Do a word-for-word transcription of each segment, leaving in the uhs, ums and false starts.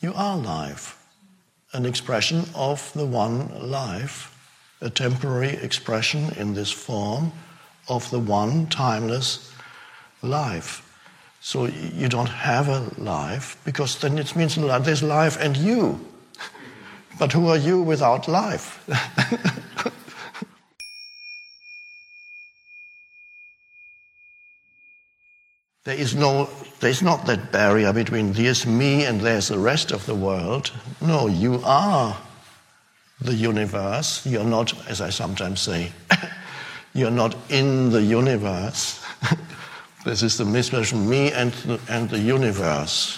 You are life, an expression of the one life, a temporary expression in this form of the one timeless life. So you don't have a life, because then it means there's life and you. But who are you without life? There is no, there is not that barrier between there's me and there's the rest of the world. No, you are the universe. You're not, as I sometimes say, you're not in the universe. This is the mismatch, me and the, and the universe.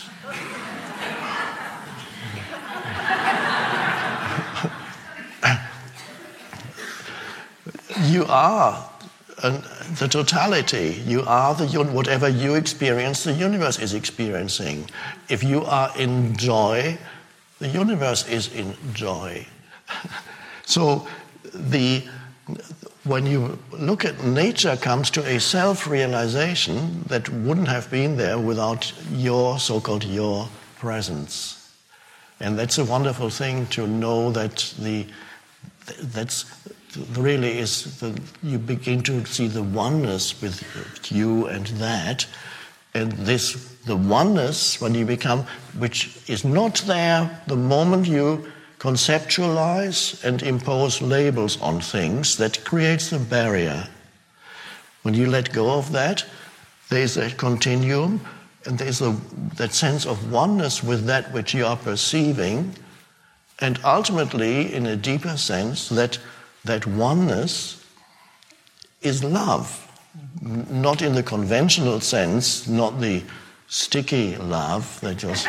You are an, the totality. You are the whatever you experience, the universe is experiencing. If you are in joy, the universe is in joy. So the when you look at nature, comes to a self-realization that wouldn't have been there without your so-called your presence. And that's a wonderful thing to know, that the that's really is the, you begin to see the oneness with you and that, and this the oneness when you become, which is not there the moment you conceptualize and impose labels on things, that creates a barrier. When you let go of that, there's a continuum, and there's a, that sense of oneness with that which you are perceiving, and ultimately, in a deeper sense, that that oneness is love. Not in the conventional sense, not the sticky love that just...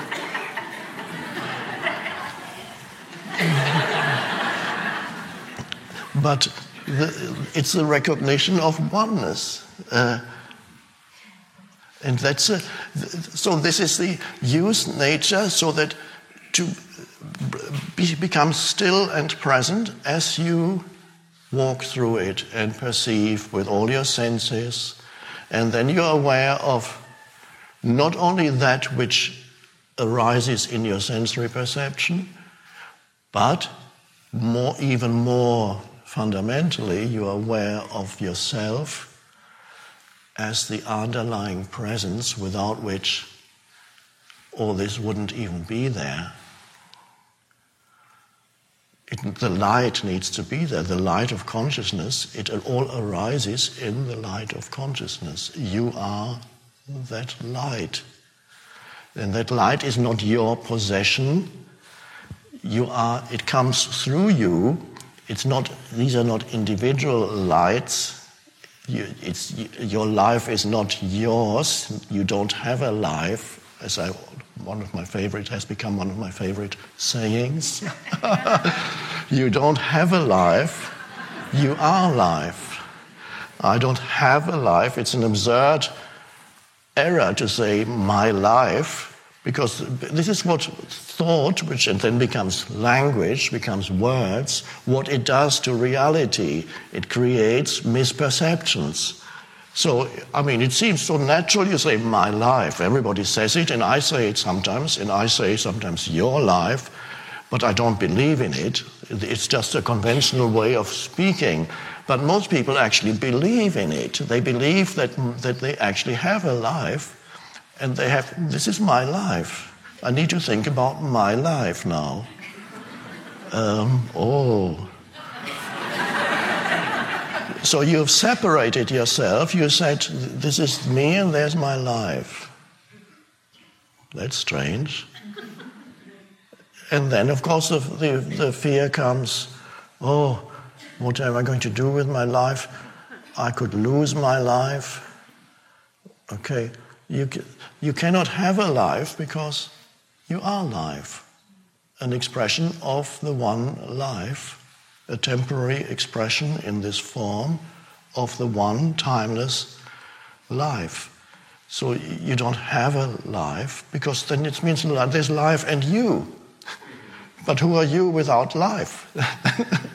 But the, it's the recognition of oneness. Uh, and that's a, so this is the use nature so that to be, become still and present as you walk through it and perceive with all your senses. And then you're aware of not only that which arises in your sensory perception, but more, even more fundamentally, you are aware of yourself as the underlying presence without which all this wouldn't even be there. It, the light needs to be there, the light of consciousness. It all arises in the light of consciousness. You are that light. And that light is not your possession. You are, it comes through you. It's not, these are not individual lights. You, it's, your life is not yours. You don't have a life. As I, one of my favorite, has become one of my favorite sayings. You don't have a life. You are life. I don't have a life. It's an absurd error to say my life, because this is what thought, which then becomes language, becomes words, what it does to reality. It creates misperceptions. So, I mean, it seems so natural. You say, my life. Everybody says it, and I say it sometimes, and I say sometimes your life, but I don't believe in it. It's just a conventional way of speaking. But most people actually believe in it. They believe that, that they actually have a life, and they have, this is my life. I need to think about my life now. Um, oh... So you've separated yourself. You said, this is me and there's my life. That's strange. And then, of course, the, the, the fear comes, oh, what am I going to do with my life? I could lose my life. Okay, you, you cannot have a life because you are life, an expression of the one life. A temporary expression in this form of the one timeless life. So you don't have a life, because then it means there's life and you. But who are you without life?